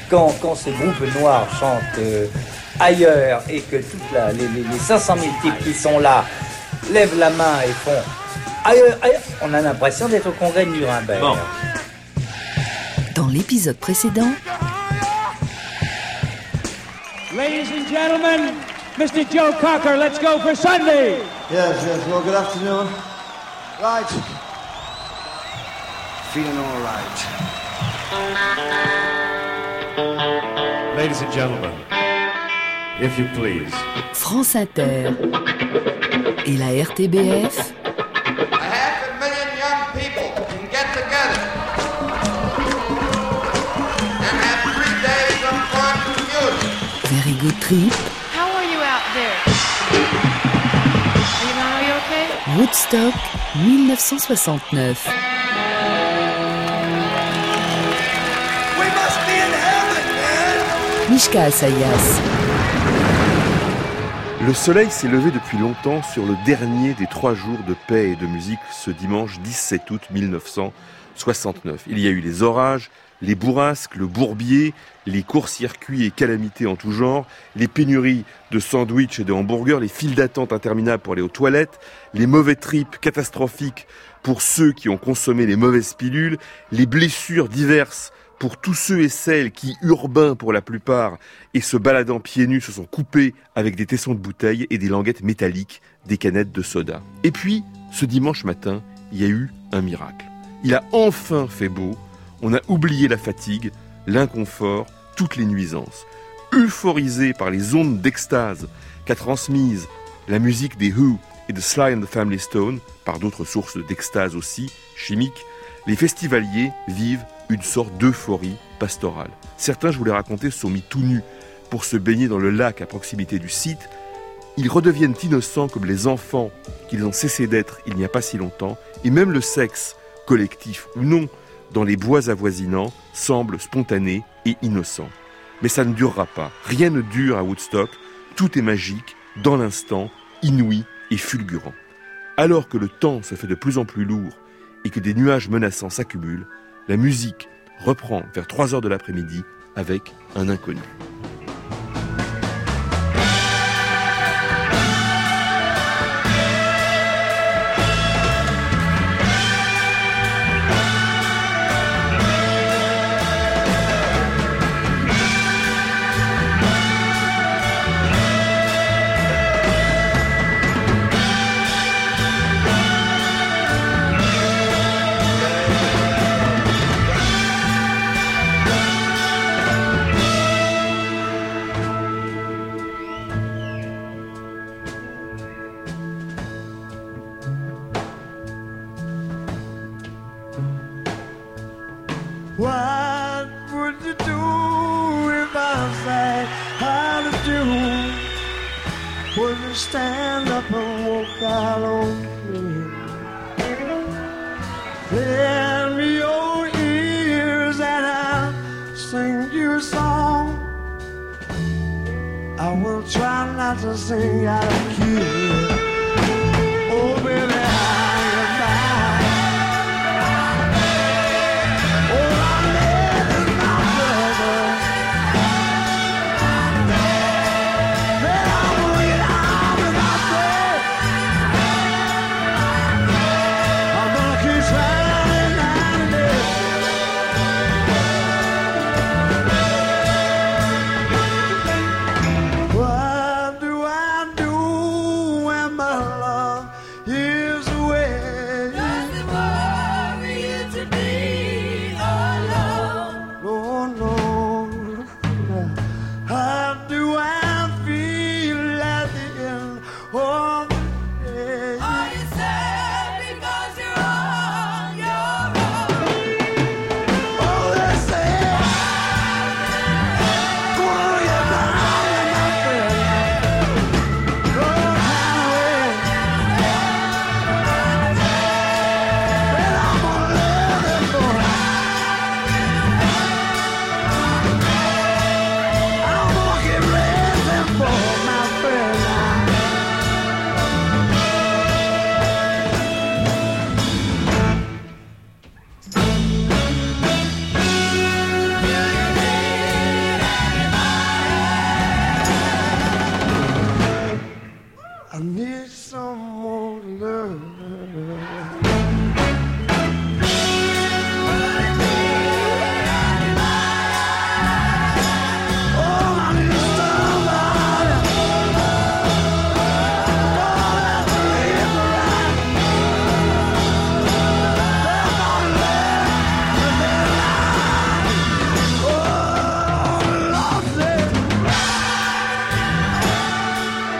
quand ce groupe noir chante ailleurs et que toutes les 500 000 types qui sont là lèvent la main et font ailleurs, on a l'impression d'être au congrès de Nuremberg. Bon. Dans l'épisode précédent, Ladies and gentlemen, Mr. Joe Cocker, let's go for Sunday. Yes, well, good afternoon. Right. Feeling all right. Ladies and gentlemen, if you please. France Inter et la RTBF. 500,000 young people can get together and have 3 days of fun and music. Very Good Trip. How are you out there? Are you okay? Woodstock 1969. We must be in heaven, man! Mishka Assayas. Le soleil s'est levé depuis longtemps sur le dernier des 3 jours de paix et de musique ce dimanche 17 août 1969. Il y a eu les orages, les bourrasques, le bourbier, les courts-circuits et calamités en tout genre, les pénuries de sandwichs et de hamburgers, les files d'attente interminables pour aller aux toilettes, les mauvais trips catastrophiques pour ceux qui ont consommé les mauvaises pilules, les blessures diverses pour tous ceux et celles qui, urbains pour la plupart, et se baladant pieds nus, se sont coupés avec des tessons de bouteilles et des languettes métalliques, des canettes de soda. Et puis, ce dimanche matin, il y a eu un miracle. Il a enfin fait beau, on a oublié la fatigue, l'inconfort, toutes les nuisances. Euphorisés par les ondes d'extase qu'a transmises la musique des Who et de Sly and the Family Stone, par d'autres sources d'extase aussi, chimiques, les festivaliers vivent une sorte d'euphorie pastorale. Certains, je vous l'ai raconté, se sont mis tout nus pour se baigner dans le lac à proximité du site. Ils redeviennent innocents comme les enfants qu'ils ont cessé d'être il n'y a pas si longtemps, et même le sexe, collectif ou non, dans les bois avoisinants, semble spontané et innocent. Mais ça ne durera pas. Rien ne dure à Woodstock. Tout est magique, dans l'instant, inouï et fulgurant. Alors que le temps se fait de plus en plus lourd et que des nuages menaçants s'accumulent, la musique reprend vers 3h de l'après-midi avec un inconnu. What would you do if I said how to do? Would you stand up and walk out on me? Lend me your ears and I'll sing you a song. I will try not to sing out of key. Oh baby,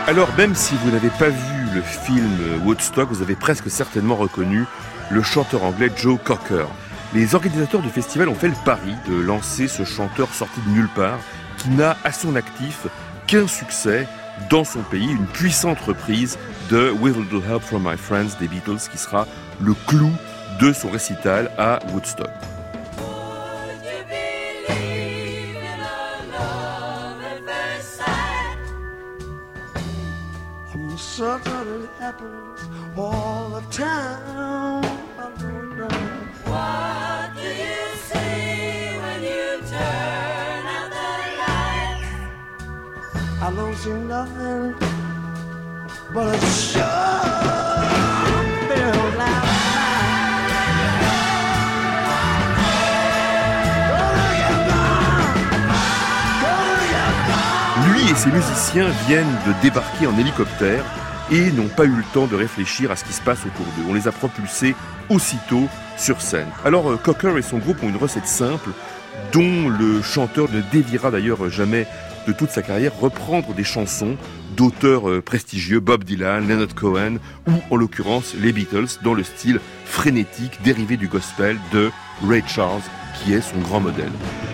Alors, même si vous n'avez pas vu le film Woodstock, vous avez presque certainement reconnu le chanteur anglais Joe Cocker. Les organisateurs du festival ont fait le pari de lancer ce chanteur sorti de nulle part, qui n'a à son actif qu'un succès dans son pays, une puissante reprise de With a Little Help from My Friends des Beatles, qui sera le clou de son récital à Woodstock. Something happens all the time. What do you see when you turn out the lights? I don't see nothing but a sure feels like Lui et ses musiciens viennent de débarquer en hélicoptère et n'ont pas eu le temps de réfléchir à ce qui se passe autour d'eux. On les a propulsés aussitôt sur scène. Alors Cocker et son groupe ont une recette simple dont le chanteur ne déviera d'ailleurs jamais de toute sa carrière, reprendre des chansons d'auteurs prestigieux, Bob Dylan, Leonard Cohen ou en l'occurrence les Beatles, dans le style frénétique dérivé du gospel de Ray Charles, qui est son grand modèle.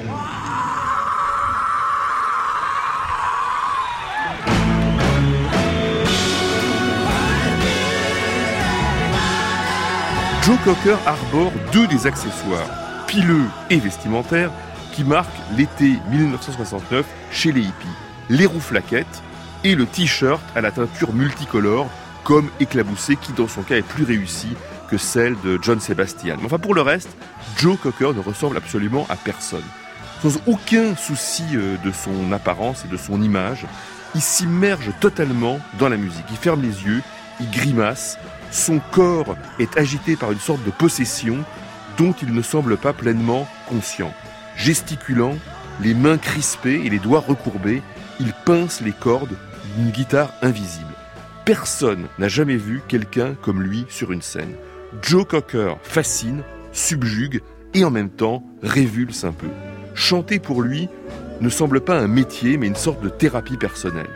Joe Cocker arbore deux des accessoires, pileux et vestimentaires, qui marquent l'été 1969 chez les hippies. Les rouflaquettes et le t-shirt à la teinture multicolore, comme éclaboussé, qui dans son cas est plus réussi que celle de John Sebastian. Mais enfin pour le reste, Joe Cocker ne ressemble absolument à personne. Sans aucun souci de son apparence et de son image, il s'immerge totalement dans la musique. Il ferme les yeux, il grimace, son corps est agité par une sorte de possession dont il ne semble pas pleinement conscient. Gesticulant, les mains crispées et les doigts recourbés, il pince les cordes d'une guitare invisible. Personne n'a jamais vu quelqu'un comme lui sur une scène. Joe Cocker fascine, subjugue et en même temps révulse un peu. Chanter pour lui ne semble pas un métier mais une sorte de thérapie personnelle.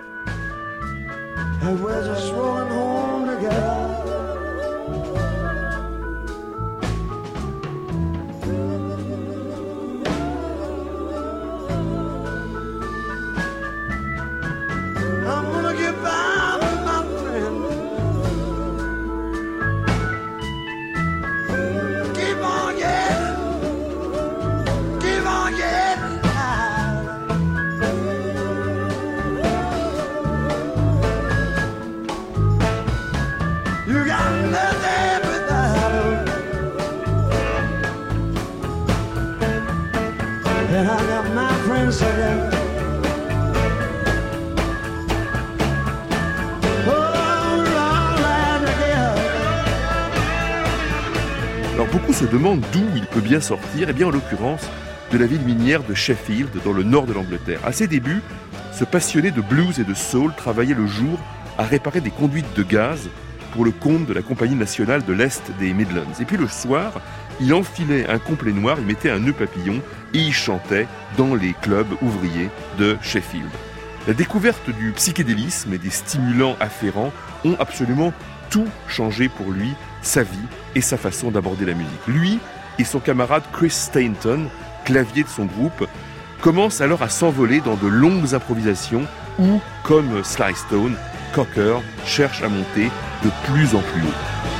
Alors beaucoup se demandent d'où il peut bien sortir, et bien en l'occurrence de la ville minière de Sheffield, dans le nord de l'Angleterre. À ses débuts, ce passionné de blues et de soul travaillait le jour à réparer des conduites de gaz pour le compte de la Compagnie nationale de l'Est des Midlands. Et puis le soir, il enfilait un complet noir, il mettait un nœud papillon et il chantait dans les clubs ouvriers de Sheffield. La découverte du psychédélisme et des stimulants afférents ont absolument tout changé pour lui, sa vie et sa façon d'aborder la musique. Lui et son camarade Chris Stainton, clavier de son groupe, commencent alors à s'envoler dans de longues improvisations où, comme Sly Stone, Cocker cherche à monter de plus en plus haut.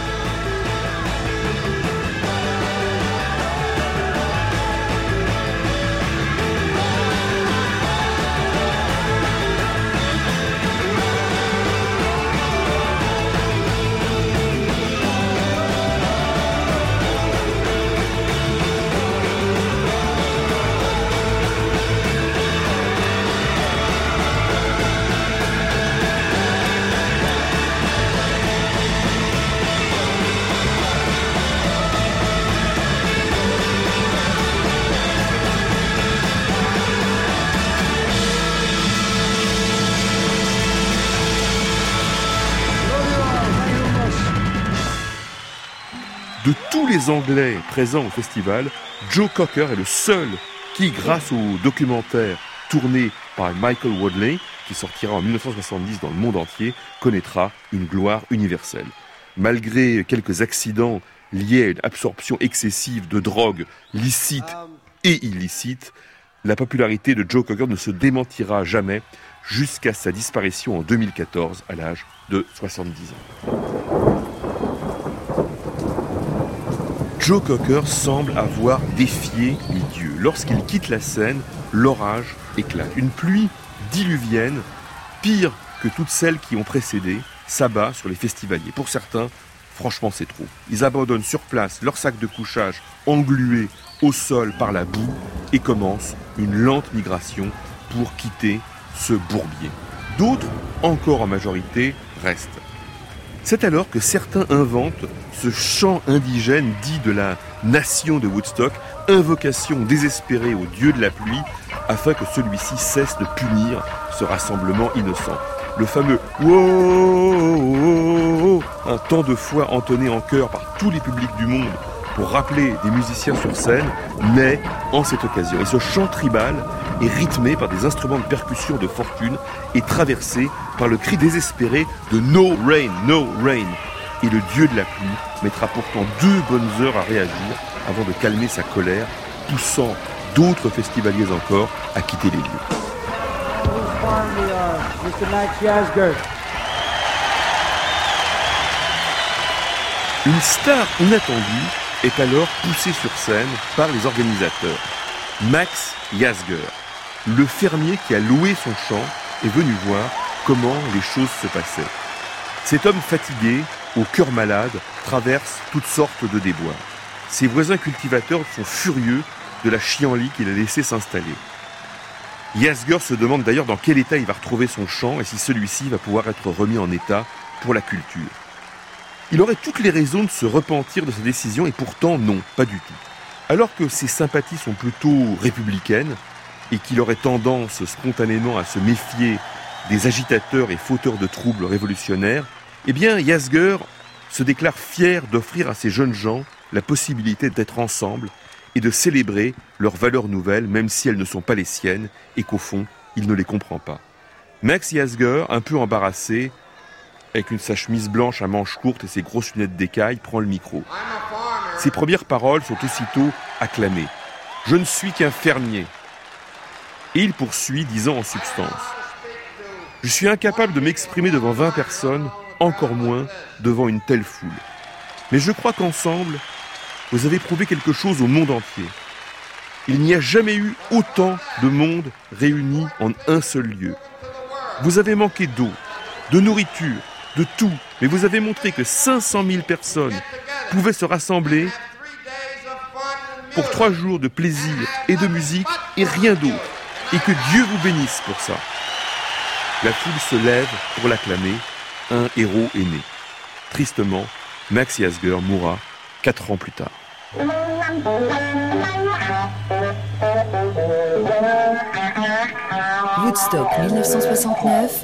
De tous les Anglais présents au festival, Joe Cocker est le seul qui, grâce au documentaire tourné par Michael Wadley, qui sortira en 1970 dans le monde entier, connaîtra une gloire universelle. Malgré quelques accidents liés à une absorption excessive de drogues licites et illicites, la popularité de Joe Cocker ne se démentira jamais jusqu'à sa disparition en 2014 à l'âge de 70 ans. Joe Cocker semble avoir défié les dieux. Lorsqu'il quitte la scène, l'orage éclate. Une pluie diluvienne, pire que toutes celles qui ont précédé, s'abat sur les festivaliers. Pour certains, franchement, c'est trop. Ils abandonnent sur place leur sac de couchage englué au sol par la boue et commencent une lente migration pour quitter ce bourbier. D'autres, encore en majorité, restent. C'est alors que certains inventent ce chant indigène dit de la nation de Woodstock, invocation désespérée au dieu de la pluie, afin que celui-ci cesse de punir ce rassemblement innocent. Le fameux « Wow !» un tant de fois entonné en chœur par tous les publics du monde pour rappeler des musiciens sur scène, naît en cette occasion. Et ce chant tribal est rythmé par des instruments de percussion de fortune et traversé par le cri désespéré de « No rain, no rain !» Et le dieu de la pluie mettra pourtant 2 bonnes heures à réagir avant de calmer sa colère, poussant d'autres festivaliers encore à quitter les lieux. Mr. Max Yasgur. Une star inattendue est alors poussée sur scène par les organisateurs. Max Yasgur, le fermier qui a loué son champ, est venu voir comment les choses se passaient. Cet homme fatigué, au cœur malade, traverse toutes sortes de déboires. Ses voisins cultivateurs sont furieux de la chienlit qu'il a laissé s'installer. Yasgur se demande d'ailleurs dans quel état il va retrouver son champ et si celui-ci va pouvoir être remis en état pour la culture. Il aurait toutes les raisons de se repentir de sa décision et pourtant non, pas du tout. Alors que ses sympathies sont plutôt républicaines et qu'il aurait tendance spontanément à se méfier des agitateurs et fauteurs de troubles révolutionnaires, eh bien Yasgur se déclare fier d'offrir à ces jeunes gens la possibilité d'être ensemble et de célébrer leurs valeurs nouvelles, même si elles ne sont pas les siennes, et qu'au fond, il ne les comprend pas. Max Yasgur, un peu embarrassé, avec sa chemise blanche à manches courtes et ses grosses lunettes d'écaille, prend le micro. Ses premières paroles sont aussitôt acclamées. « Je ne suis qu'un fermier. » Et il poursuit, disant en substance « Je suis incapable de m'exprimer devant 20 personnes, encore moins devant une telle foule. Mais je crois qu'ensemble, vous avez prouvé quelque chose au monde entier. Il n'y a jamais eu autant de monde réuni en un seul lieu. Vous avez manqué d'eau, de nourriture, de tout, mais vous avez montré que 500 000 personnes pouvaient se rassembler pour 3 jours de plaisir et de musique et rien d'autre. Et que Dieu vous bénisse pour ça. » La foule se lève pour l'acclamer. Un héros est né. Tristement, Max Yasgur mourra 4 ans plus tard. Woodstock 1969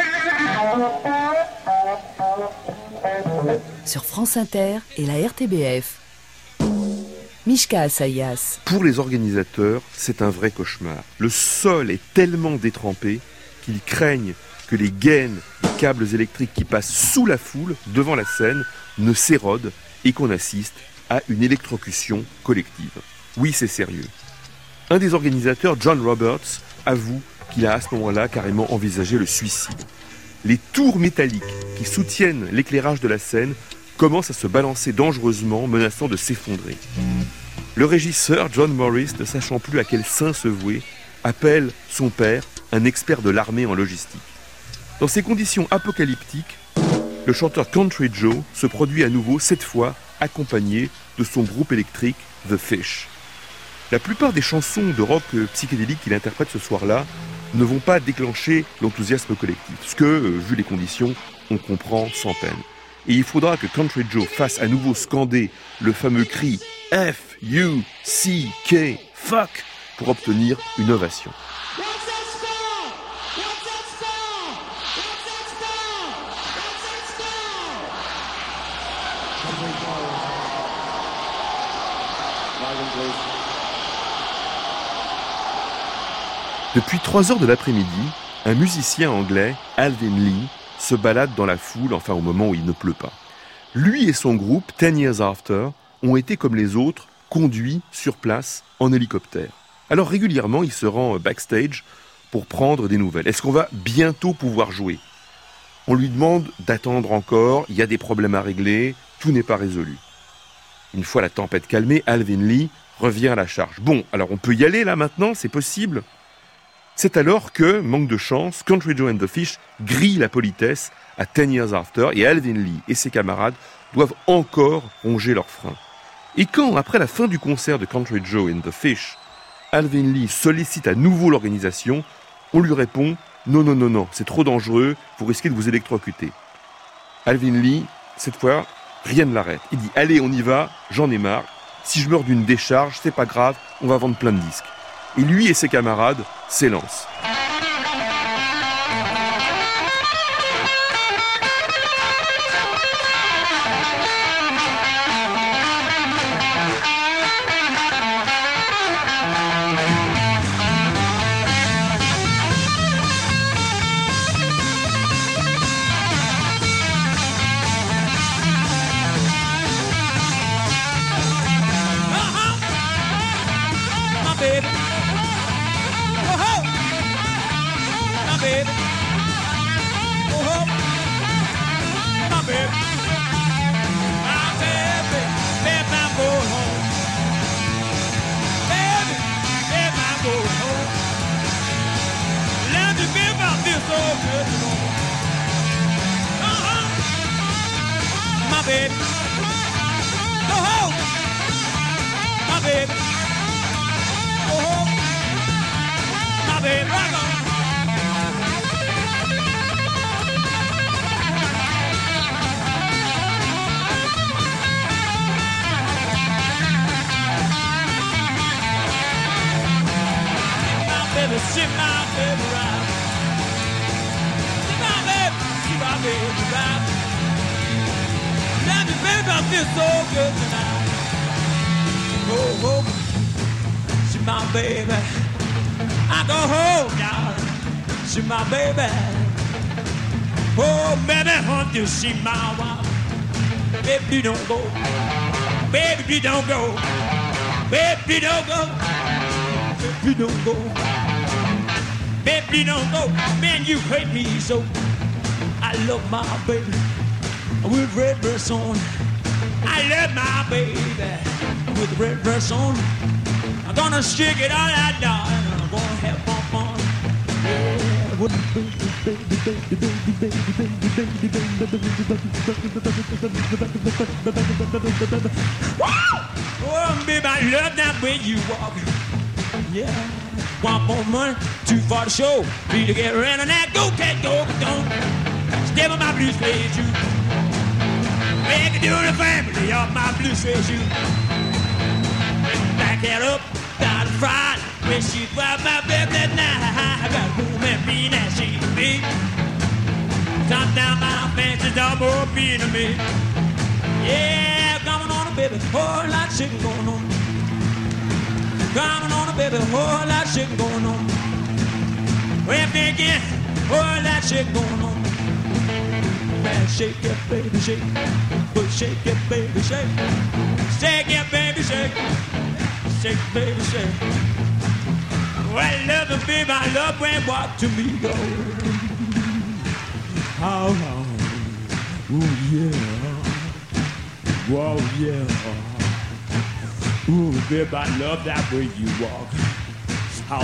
sur France Inter et la RTBF. Mishka Assayas. Pour les organisateurs, c'est un vrai cauchemar. Le sol est tellement détrempé qu'ils craignent que les gaines des câbles électriques qui passent sous la foule, devant la scène, ne s'érodent et qu'on assiste à une électrocution collective. Oui, c'est sérieux. Un des organisateurs, John Roberts, avoue qu'il a à ce moment-là carrément envisagé le suicide. Les tours métalliques qui soutiennent l'éclairage de la scène commencent à se balancer dangereusement, menaçant de s'effondrer. Le régisseur, John Morris, ne sachant plus à quel saint se vouer, appelle son père, un expert de l'armée en logistique. Dans ces conditions apocalyptiques, le chanteur Country Joe se produit à nouveau, cette fois accompagné de son groupe électrique The Fish. La plupart des chansons de rock psychédélique qu'il interprète ce soir-là ne vont pas déclencher l'enthousiasme collectif, ce que, vu les conditions, on comprend sans peine. Et il faudra que Country Joe fasse à nouveau scander le fameux cri F-U-C-K, fuck, pour obtenir une ovation. Depuis 3 heures de l'après-midi, un musicien anglais, Alvin Lee, se balade dans la foule, enfin au moment où il ne pleut pas. Lui et son groupe, 10 Years After, ont été comme les autres, conduits sur place en hélicoptère. Alors régulièrement, il se rend backstage pour prendre des nouvelles. Est-ce qu'on va bientôt pouvoir jouer ? On lui demande d'attendre encore, il y a des problèmes à régler, tout n'est pas résolu. Une fois la tempête calmée, Alvin Lee revient à la charge. Bon, alors on peut y aller là maintenant, c'est possible ? C'est alors que, manque de chance, Country Joe and the Fish grille la politesse à 10 Years After et Alvin Lee et ses camarades doivent encore ronger leurs freins. Et quand, après la fin du concert de Country Joe and the Fish, Alvin Lee sollicite à nouveau l'organisation, on lui répond « Non, c'est trop dangereux, vous risquez de vous électrocuter ». Alvin Lee, cette fois, rien ne l'arrête. Il dit « Allez, on y va, j'en ai marre. Si je meurs d'une décharge, c'est pas grave, on va vendre plein de disques. » Et lui et ses camarades s'élancent. She my wife. Baby, don't go. Baby, don't go. Baby, don't go. Baby, don't go. Baby, don't go. Man, you hate me so. I love my baby with red dress on. I love my baby with red dress on. I'm gonna stick it all out now and I'm gonna have fun. Oh, baby, I love that way you walk. Yeah, want more money, too far to show. Need to get rid of that. Go, cat, go, don't. Step on my blue suede shoe. Make it do the family of my blue suede shoe. Back it up, down the front. When she brought my baby that night, I got room and mean as she be. Top down my fancy dog, more being to me. Yeah, coming on a baby, whole lot of shit going on. Coming on a baby, whole lot of shit going on. Well, again, whole lot of shit going on. Man, shake it, baby, shake. But shake it, baby, shake. Shake it, baby, shake. Shake, baby, shake. Well, I love you, baby, I love when you walk to me, go. Oh, ooh, yeah. Whoa, yeah. Ooh, baby, I love that way you walk. How.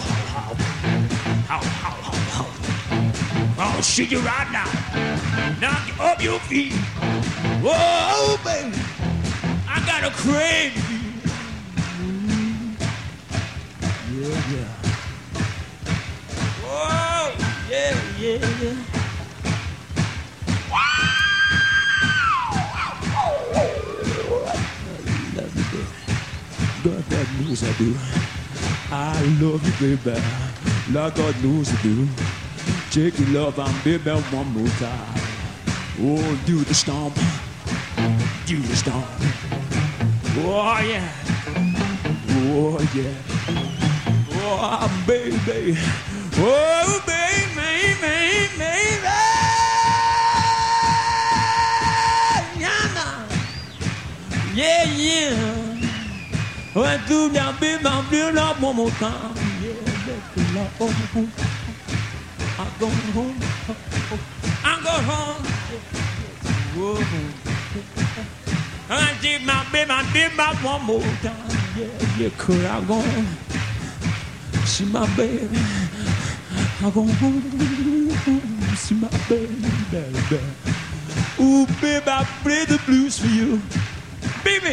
I'll shoot you right now. Knock you off your feet. Whoa, baby, I got a crave for you. Yeah. Whoa, yeah. God, God knows I do. I love you, baby. Like God knows I do. Take your love and baby one more time. Oh, do the stomp. Do the stomp. Oh, yeah. Oh, yeah. Oh, baby. Oh, baby, baby. Yeah, yeah. When do you be my real love one more time? Yeah, baby, love. I'm going home. I'm going home. Whoa. I did my baby one more time. Yeah, yeah, could I go see my baby? I go home, see my baby. Ooh, baby, I play the blues for you, baby.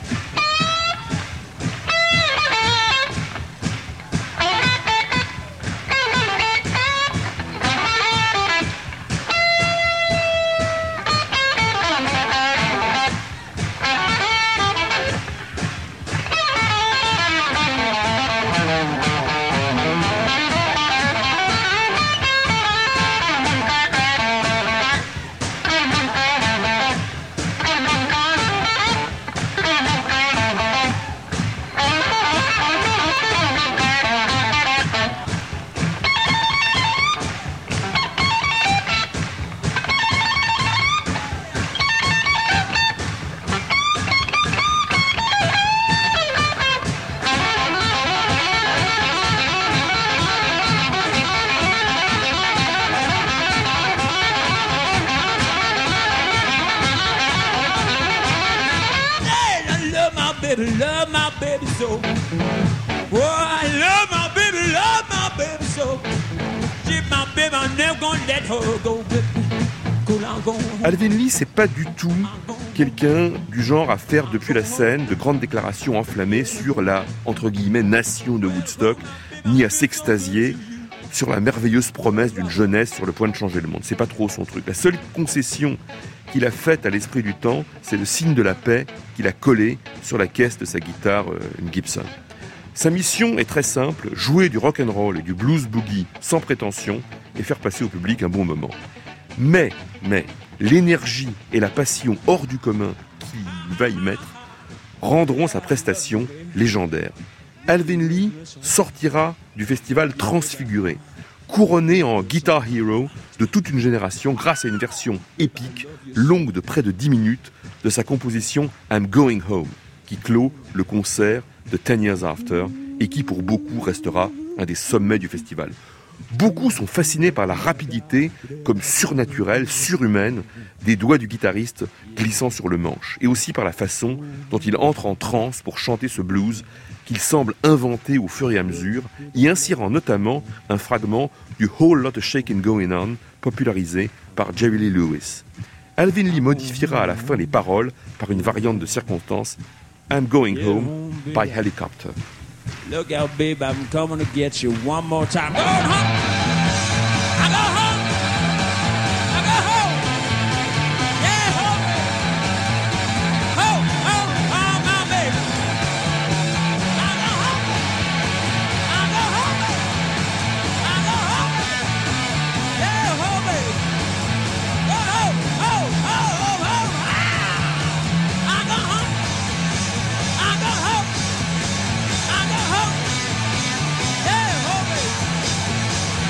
Love my baby so. Oh, I love my baby so. She's my baby, I'm never gonna let her go. Alvin Lee, c'est pas du tout quelqu'un du genre à faire depuis la scène de grandes déclarations enflammées sur la, entre guillemets, nation de Woodstock, ni à s'extasier sur la merveilleuse promesse d'une jeunesse sur le point de changer le monde. C'est pas trop son truc. La seule concession qu'il a faite à l'esprit du temps, c'est le signe de la paix qu'il a collé sur la caisse de sa guitare, une Gibson. Sa mission est très simple, jouer du rock and roll et du blues boogie sans prétention et faire passer au public un bon moment. Mais, l'énergie et la passion hors du commun qu'il va y mettre rendront sa prestation légendaire. Alvin Lee sortira du festival transfiguré, couronné en Guitar Hero de toute une génération grâce à une version épique, longue de près de 10 minutes, de sa composition I'm Going Home, qui clôt le concert de 10 Years After et qui pour beaucoup restera un des sommets du festival. Beaucoup sont fascinés par la rapidité, comme surnaturelle, surhumaine, des doigts du guitariste glissant sur le manche, et aussi par la façon dont il entre en transe pour chanter ce blues qu'il semble inventer au fur et à mesure, y insérant notamment un fragment du Whole Lot of Shakin' Going On, popularisé par Jerry Lee Lewis. Alvin Lee modifiera à la fin les paroles par une variante de circonstance, I'm Going Home by Helicopter. Look out, babe, I'm coming to get you one more time. Go home! I go home! I go home! Yeah, home! Home, home, home, my baby! I go home! I go home! I go home! Yeah, home, baby! Go home, home, home, home, home! Ah! I go home! I go home! I go home! Yeah, home, baby!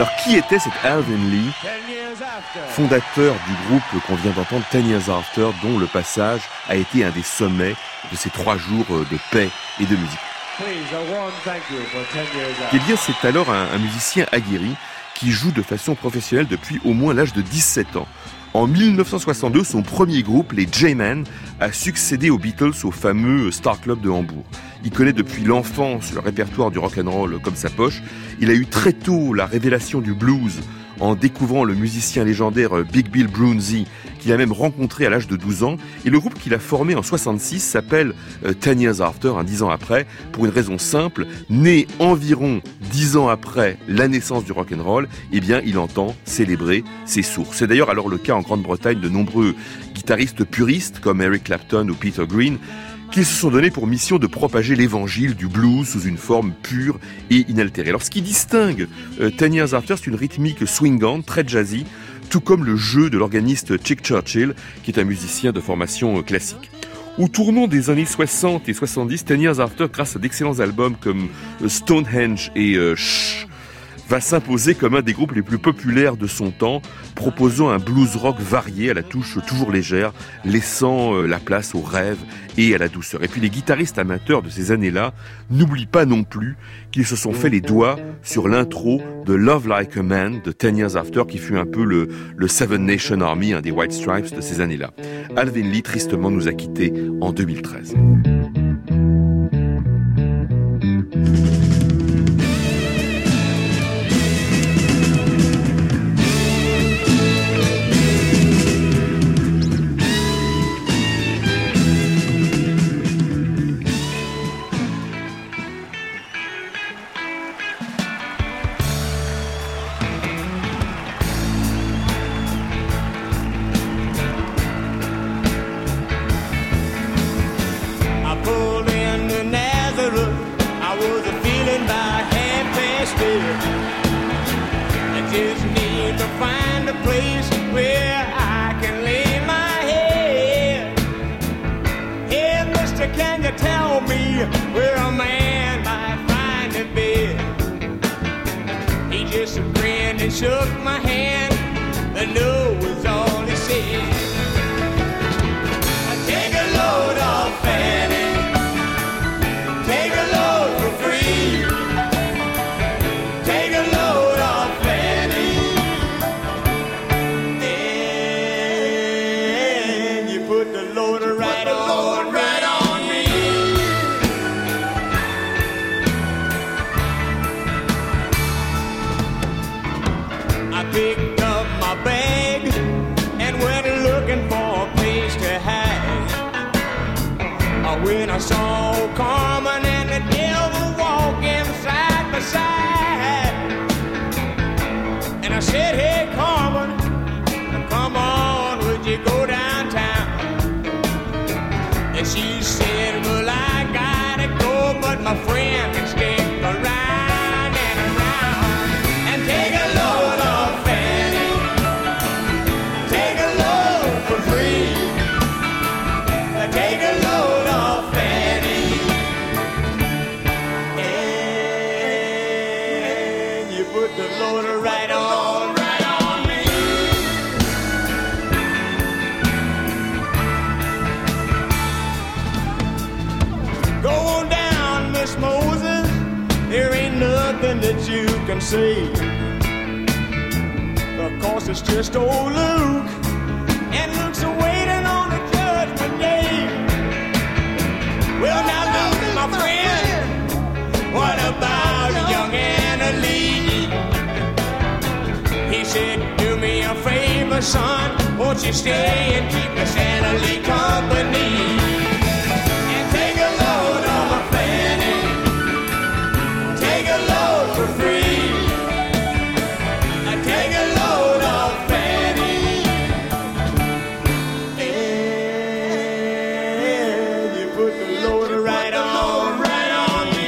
Alors, qui était cet Alvin Lee, fondateur du groupe qu'on vient d'entendre, 10 Years After, dont le passage a été un des sommets de ces 3 jours de paix et de musique? Eh bien, c'est alors un musicien aguerri qui joue de façon professionnelle depuis au moins l'âge de 17 ans. En 1962, son premier groupe, les J-Men, a succédé aux Beatles au fameux Star Club de Hambourg. Il connaît depuis l'enfance le répertoire du rock'n'roll comme sa poche. Il a eu très tôt la révélation du blues en découvrant le musicien légendaire Big Bill Broonzy, qu'il a même rencontré à l'âge de 12 ans. Et le groupe qu'il a formé en 66 s'appelle 10 Years After, 10 ans après, pour une raison simple. Né environ 10 ans après la naissance du rock'n'roll, eh bien, il entend célébrer ses sources. C'est d'ailleurs alors le cas en Grande-Bretagne de nombreux guitaristes puristes, comme Eric Clapton ou Peter Green, qui se sont donnés pour mission de propager l'évangile du blues sous une forme pure et inaltérée. Alors, ce qui distingue 10 Years After, c'est une rythmique swingante, très jazzy, tout comme le jeu de l'organiste Chick Churchill, qui est un musicien de formation classique. Au tournant des années 60 et 70, 10 Years After, grâce à d'excellents albums comme Stonehenge et Shh, va s'imposer comme un des groupes les plus populaires de son temps, proposant un blues rock varié à la touche toujours légère, laissant la place au rêve et à la douceur. Et puis les guitaristes amateurs de ces années-là n'oublient pas non plus qu'ils se sont fait les doigts sur l'intro de Love Like a Man de 10 Years After, qui fut un peu le Seven Nation Army, un des White Stripes de ces années-là. Alvin Lee, tristement, nous a quittés en 2013. It's just old Luke, and Luke's waiting on the judgment day. Well, now Luke, my friend, what about young Anna Lee? He said, do me a favor, son, won't you stay and keep Miss Anna Lee company? And take a load off my fanny, take a load for free. Take a load off Fanny, and you put the load right on me.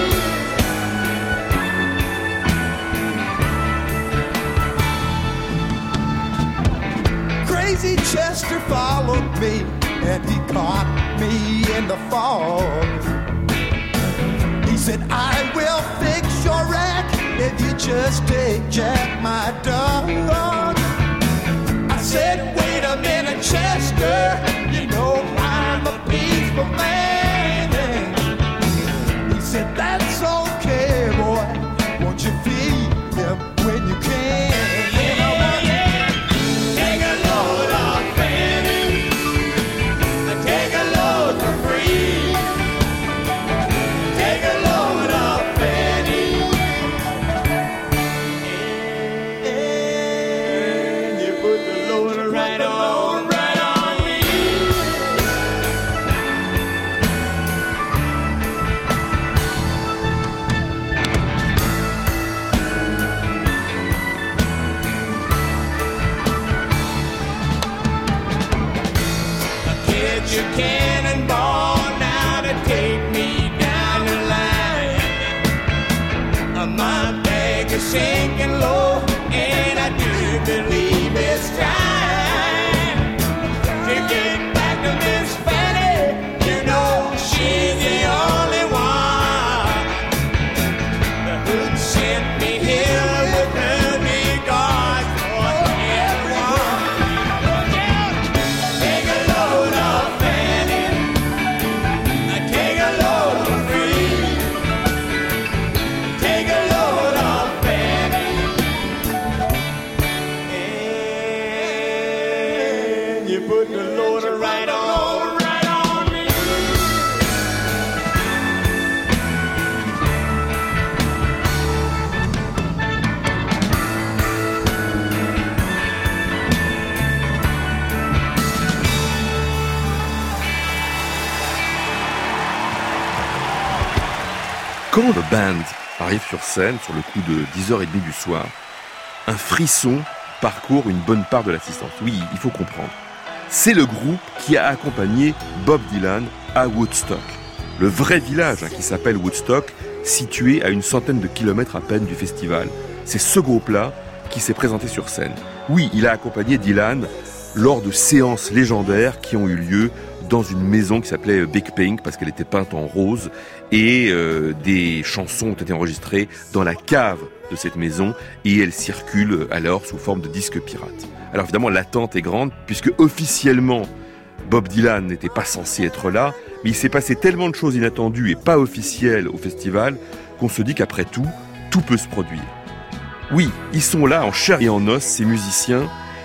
Crazy Chester followed me, and he caught me in the fog. He said, I will fix your wreck if if you just take Jack, my dog. I said, wait a minute, Chester, you know I'm a peaceful man. He said, that's okay, boy, won't you feed him when you can? Take a load off Fanny, take a load for free. Take a load off Fanny, and you put the load right on me. Get your cannonball now to take me down the line. My bag is sinking low, and I do believe it's time to get back to Miss Fanny. You know she's the only one who sent me here with her regard for everyone. Take a load off Fanny, take a load for free. Take a load off Fanny, and you put the load right on me. Quand le band arrive sur scène, sur le coup de 10h30 du soir, un frisson parcourt une bonne part de l'assistance. Oui, il faut comprendre. C'est le groupe qui a accompagné Bob Dylan à Woodstock. Le vrai village qui s'appelle Woodstock, situé à une centaine de kilomètres à peine du festival. C'est ce groupe-là qui s'est présenté sur scène. Oui, il a accompagné Dylan lors de séances légendaires qui ont eu lieu dans une maison qui s'appelait Big Pink parce qu'elle était peinte en rose et des chansons ont été enregistrées dans la cave de cette maison et elles circulent alors sous forme de disques pirates. Alors évidemment l'attente est grande puisque officiellement Bob Dylan n'était pas censé être là, mais il s'est passé tellement de choses inattendues et pas officielles au festival qu'on se dit qu'après tout peut se produire. Oui, ils sont là en chair et en os, ces musiciens,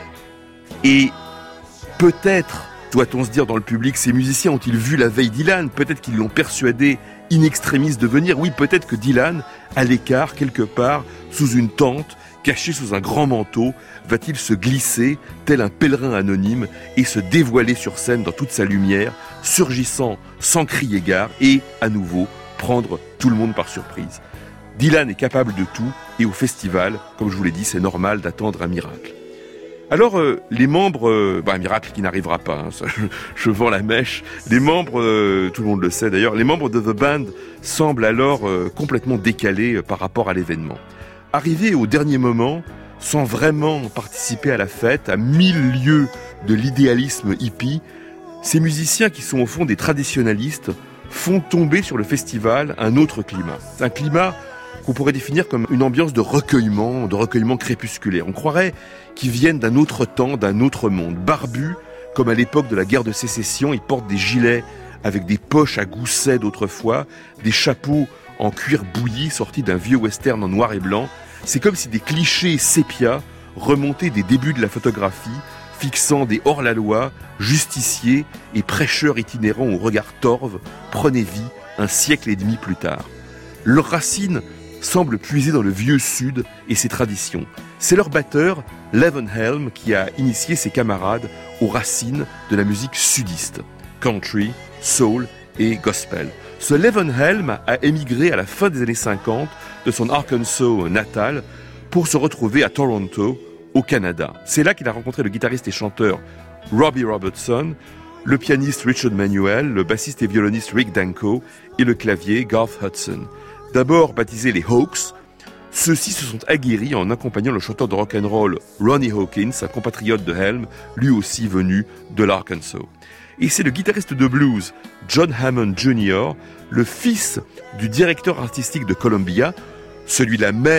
et peut-être doit-on se dire dans le public, ces musiciens ont-ils vu la veille Dylan? Peut-être qu'ils l'ont persuadé in extremis de venir. Oui, peut-être que Dylan, à l'écart, quelque part, sous une tente, caché sous un grand manteau, va-t-il se glisser, tel un pèlerin anonyme, et se dévoiler sur scène dans toute sa lumière, surgissant sans crier gare, et, à nouveau, prendre tout le monde par surprise. Dylan est capable de tout, et au festival, comme je vous l'ai dit, c'est normal d'attendre un miracle. Alors, les membres... un miracle qui n'arrivera pas, hein, ça, je vends la mèche. Les membres, tout le monde le sait d'ailleurs, les membres de The Band semblent alors complètement décalés par rapport à l'événement. Arrivés au dernier moment, sans vraiment participer à la fête, à 1000 lieues de l'idéalisme hippie, ces musiciens qui sont au fond des traditionalistes font tomber sur le festival un autre climat. C'est un climat qu'on pourrait définir comme une ambiance de recueillement crépusculaire. On croirait qu'ils viennent d'un autre temps, d'un autre monde. Barbus, comme à l'époque de la guerre de sécession, ils portent des gilets avec des poches à gousset d'autrefois, des chapeaux en cuir bouilli sortis d'un vieux western en noir et blanc. C'est comme si des clichés sépia remontaient des débuts de la photographie, fixant des hors-la-loi, justiciers et prêcheurs itinérants au regard torve, prenaient vie un siècle et demi plus tard. Leurs racines semblent puiser dans le vieux Sud et ses traditions. C'est leur batteur, Levon Helm, qui a initié ses camarades aux racines de la musique sudiste, country, soul et gospel. Ce Levon Helm a émigré à la fin des années 50 de son Arkansas natal pour se retrouver à Toronto, au Canada. C'est là qu'il a rencontré le guitariste et chanteur Robbie Robertson, le pianiste Richard Manuel, le bassiste et violoniste Rick Danko et le clavier Garth Hudson. D'abord baptisés les Hawks, ceux-ci se sont aguerris en accompagnant le chanteur de rock'n'roll Ronnie Hawkins, un compatriote de Helm, lui aussi venu de l'Arkansas. Et c'est le guitariste de blues John Hammond Jr., le fils du directeur artistique de Columbia, celui-là même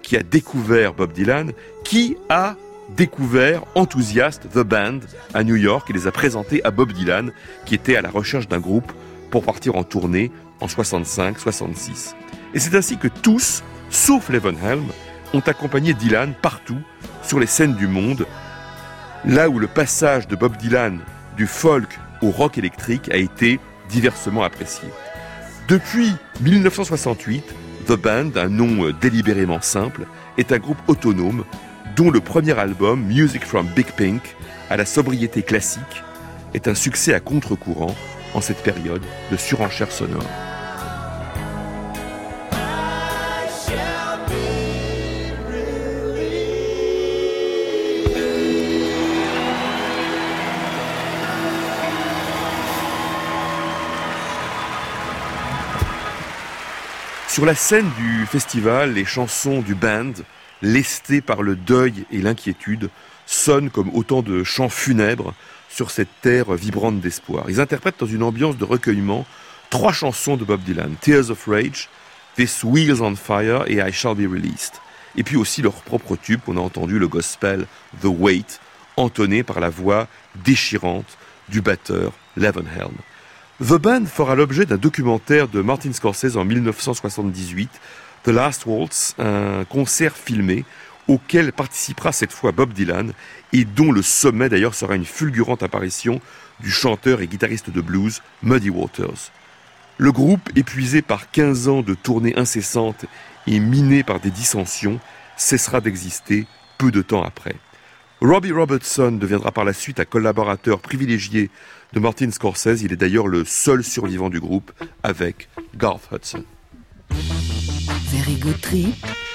qui a découvert Bob Dylan, qui a découvert enthousiaste The Band à New York et les a présentés à Bob Dylan, qui était à la recherche d'un groupe pour partir en tournée en 65-66. Et c'est ainsi que tous, sauf Levon Helm, ont accompagné Dylan partout sur les scènes du monde, là où le passage de Bob Dylan du folk au rock électrique a été diversement apprécié. Depuis 1968, The Band, un nom délibérément simple, est un groupe autonome dont le premier album, Music from Big Pink, à la sobriété classique, est un succès à contre-courant en cette période de surenchère sonore. Sur la scène du festival, les chansons du band, lestées par le deuil et l'inquiétude, sonnent comme autant de chants funèbres sur cette terre vibrante d'espoir. Ils interprètent dans une ambiance de recueillement 3 chansons de Bob Dylan, Tears of Rage, This Wheel's on Fire et I Shall Be Released. Et puis aussi leur propre tube, on a entendu le gospel The Weight, entonné par la voix déchirante du batteur Levon Helm. The Band fera l'objet d'un documentaire de Martin Scorsese en 1978, The Last Waltz, un concert filmé auquel participera cette fois Bob Dylan et dont le sommet d'ailleurs sera une fulgurante apparition du chanteur et guitariste de blues Muddy Waters. Le groupe, épuisé par 15 ans de tournées incessantes et miné par des dissensions, cessera d'exister peu de temps après. Robbie Robertson deviendra par la suite un collaborateur privilégié de Martin Scorsese. Il est d'ailleurs le seul survivant du groupe avec Garth Hudson. Very Good Trip,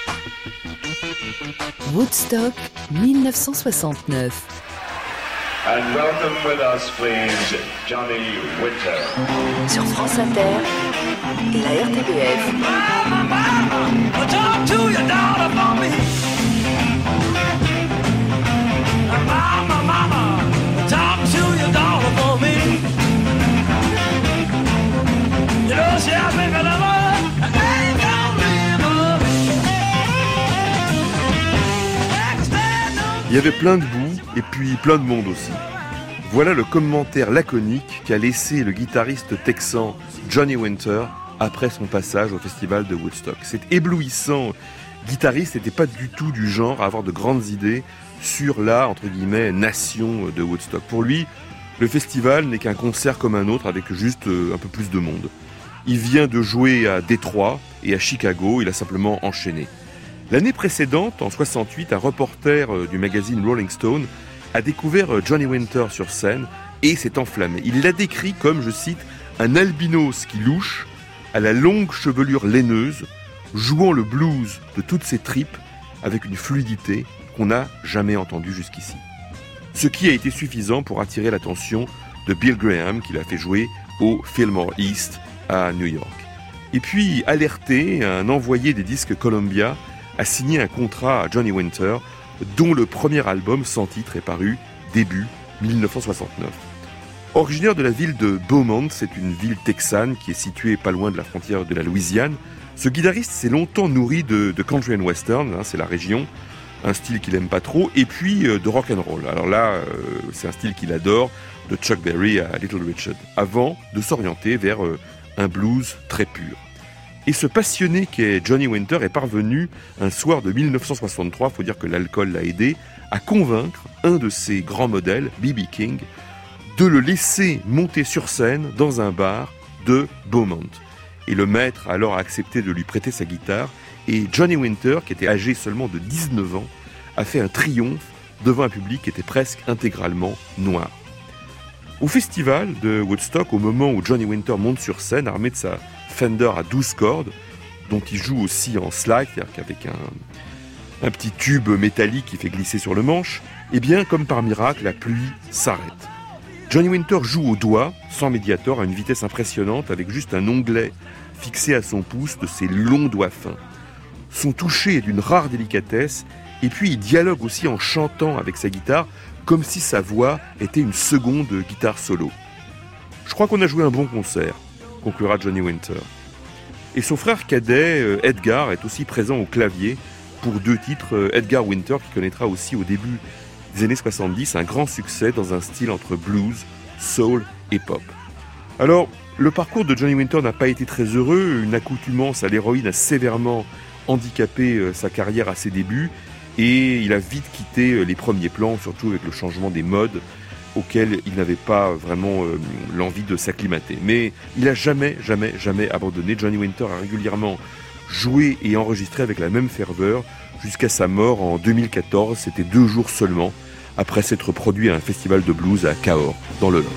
Woodstock 1969. And welcome with us, please, Johnny Winter. Sur France Inter et la RTBF. Talk to your daughter for me. Mama, talk to your daughter for me. You know she has me for the love. I ain't gonna leave her. Il y avait plein de boue et puis plein de monde aussi. Voilà le commentaire laconique qu'a laissé le guitariste texan Johnny Winter après son passage au festival de Woodstock. Cet éblouissant guitariste n'était pas du tout du genre à avoir de grandes idées sur la, entre guillemets, nation de Woodstock. Pour lui, le festival n'est qu'un concert comme un autre avec juste un peu plus de monde. Il vient de jouer à Détroit et à Chicago, il a simplement enchaîné. L'année précédente, en 68, un reporter du magazine Rolling Stone a découvert Johnny Winter sur scène et s'est enflammé. Il l'a décrit comme, je cite, un albinos qui louche, à la longue chevelure laineuse, jouant le blues de toutes ses tripes avec une fluidité qu'on n'a jamais entendue jusqu'ici. Ce qui a été suffisant pour attirer l'attention de Bill Graham, qui l'a fait jouer au Fillmore East à New York. Et puis, alerté, un envoyé des disques Columbia a signé un contrat à Johnny Winter, dont le premier album sans titre est paru début 1969. Originaire de la ville de Beaumont, c'est une ville texane qui est située pas loin de la frontière de la Louisiane, ce guitariste s'est longtemps nourri de country and western, c'est la région, un style qu'il aime pas trop, et puis de rock and roll. Alors là, c'est un style qu'il adore, de Chuck Berry à Little Richard, avant de s'orienter vers un blues très pur. Et ce passionné qu'est Johnny Winter est parvenu, un soir de 1963, faut dire que l'alcool l'a aidé, à convaincre un de ses grands modèles, B.B. King, de le laisser monter sur scène dans un bar de Beaumont. Et le maître a alors accepté de lui prêter sa guitare, et Johnny Winter, qui était âgé seulement de 19 ans, a fait un triomphe devant un public qui était presque intégralement noir. Au festival de Woodstock, au moment où Johnny Winter monte sur scène, armé de sa Fender à 12 cordes, dont il joue aussi en slide, c'est-à-dire qu'avec un petit tube métallique qui fait glisser sur le manche, eh bien, comme par miracle, la pluie s'arrête. Johnny Winter joue au doigt, sans médiator, à une vitesse impressionnante, avec juste un onglet fixé à son pouce de ses longs doigts fins. Son toucher est d'une rare délicatesse, et puis il dialogue aussi en chantant avec sa guitare, comme si sa voix était une seconde guitare solo. Je crois qu'on a joué un bon concert, conclura Johnny Winter. Et son frère cadet, Edgar, est aussi présent au clavier, pour 2 titres, Edgar Winter, qui connaîtra aussi au début des années 70 un grand succès dans un style entre blues, soul et pop. Alors, le parcours de Johnny Winter n'a pas été très heureux. Une accoutumance à l'héroïne a sévèrement handicapé sa carrière à ses débuts et il a vite quitté les premiers plans, surtout avec le changement des modes auxquels il n'avait pas vraiment l'envie de s'acclimater. Mais il n'a jamais abandonné. Johnny Winter a régulièrement joué et enregistré avec la même ferveur jusqu'à sa mort en 2014. C'était 2 jours seulement après s'être produit à un festival de blues à Cahors, dans le Lot.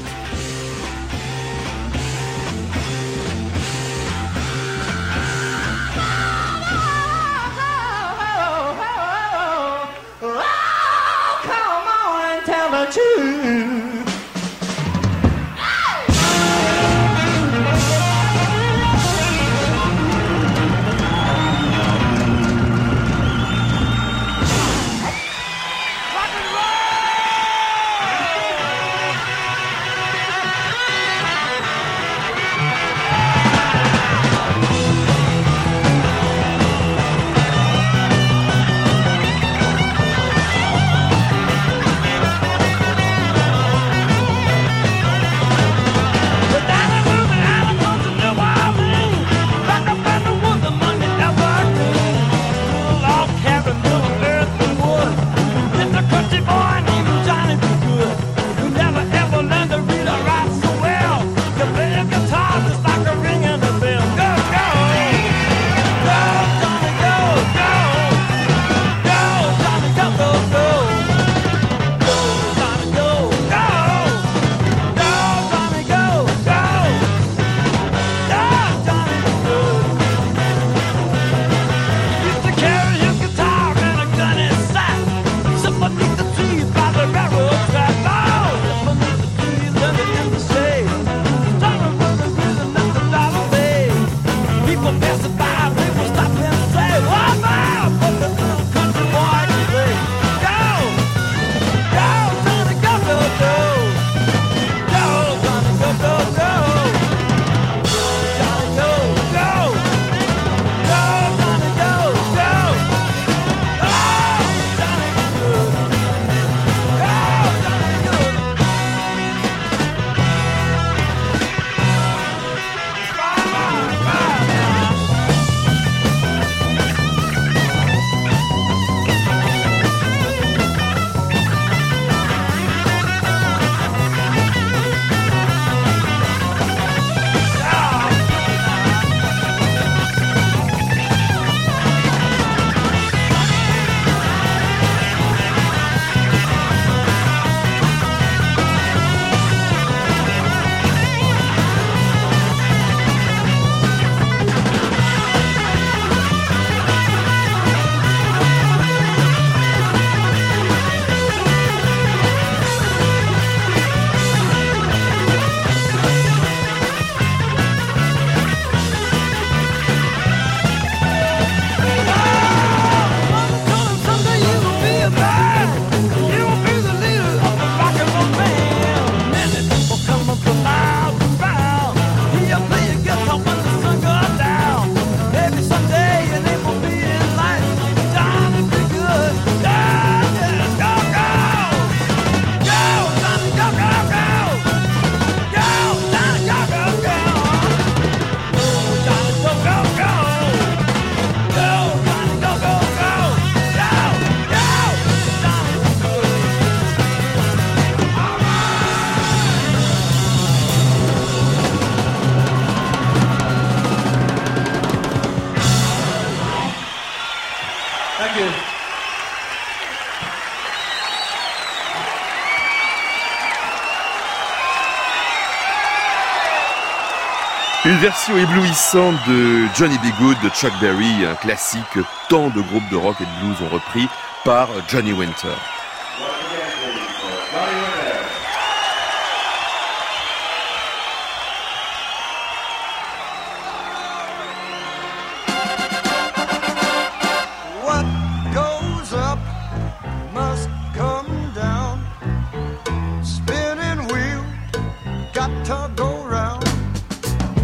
Une version éblouissante de Johnny B. Goode de Chuck Berry, un classique que tant de groupes de rock et de blues ont repris par Johnny Winter.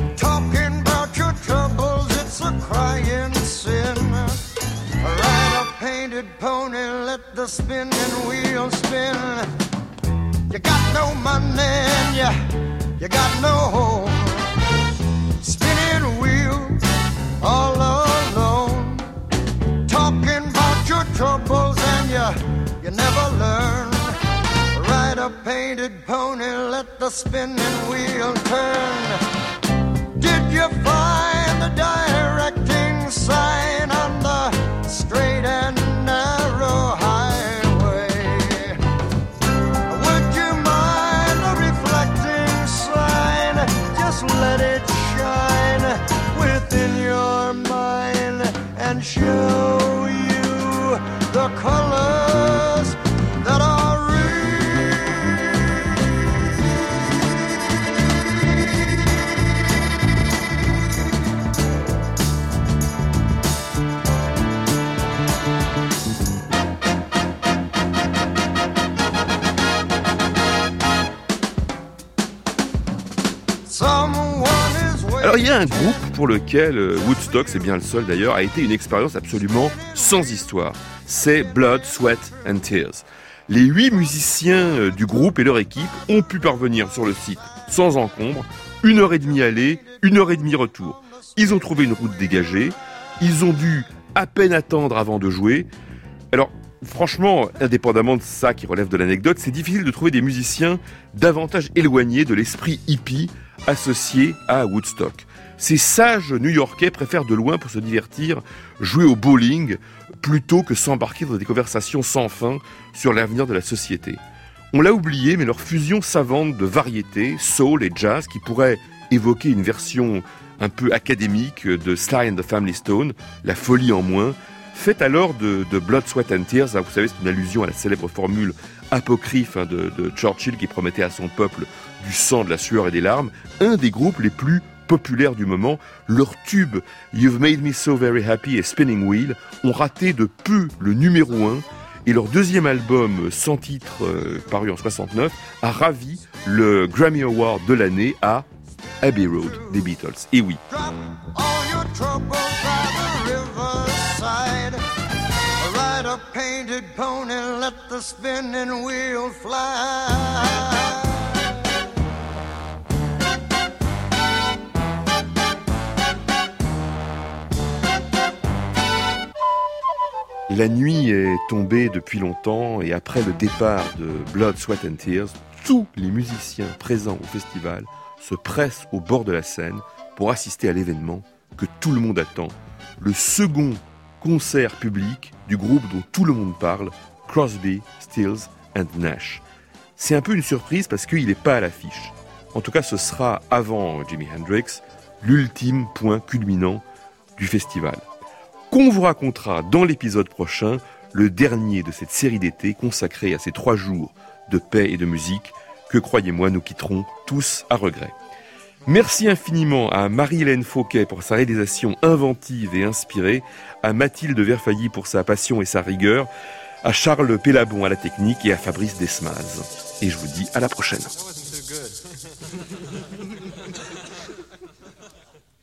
Talking about your troubles, it's a crying sin. Right up the spinning wheel spin. You got no money and you got no home. Spinning wheel all alone. Talking about your troubles and you never learn. Ride a painted pony, let the spinning wheel turn. Did you find the directing sign on the straight and narrow highway? Would you mind a reflecting sign? Just let it shine within your mind and show you the colors that are real. Alors il y a un groupe pour lequel Woodstock, c'est bien le seul d'ailleurs, a été une expérience absolument sans histoire. C'est Blood, Sweat and Tears. Les 8 musiciens du groupe et leur équipe ont pu parvenir sur le site sans encombre, 1h30 aller, 1h30 retour. Ils ont trouvé une route dégagée, ils ont dû à peine attendre avant de jouer. Alors franchement, indépendamment de ça qui relève de l'anecdote, c'est difficile de trouver des musiciens davantage éloignés de l'esprit hippie associé à Woodstock. Ces sages New-Yorkais préfèrent de loin pour se divertir jouer au bowling plutôt que s'embarquer dans des conversations sans fin sur l'avenir de la société. On l'a oublié, mais leur fusion savante de variété, soul et jazz, qui pourrait évoquer une version un peu académique de Sly and the Family Stone, la folie en moins, fait alors de Blood, Sweat and Tears, vous savez, c'est une allusion à la célèbre formule apocryphe de Churchill qui promettait à son peuple du sang, de la sueur et des larmes, un des groupes les plus populaires du moment. Leurs tubes You've Made Me So Very Happy et Spinning Wheel ont raté de peu le numéro 1 et leur deuxième album sans titre paru en 69 a ravi le Grammy Award de l'année à Abbey Road des Beatles. Et oui. Ride a painted pony, let the spinning wheel fly. La nuit est tombée depuis longtemps et après le départ de Blood, Sweat and Tears, tous les musiciens présents au festival se pressent au bord de la scène pour assister à l'événement que tout le monde attend, le second concert public du groupe dont tout le monde parle, Crosby, Stills and Nash. C'est un peu une surprise parce qu'il n'est pas à l'affiche. En tout cas, ce sera avant Jimi Hendrix, l'ultime point culminant du festival. Qu'on vous racontera dans l'épisode prochain, le dernier de cette série d'été consacrée à ces 3 jours de paix et de musique que, croyez-moi, nous quitterons tous à regret. Merci infiniment à Marie-Hélène Fauquet pour sa réalisation inventive et inspirée, à Mathilde Verfailly pour sa passion et sa rigueur, à Charles Pellabon à la technique et à Fabrice Desmaz. Et je vous dis à la prochaine.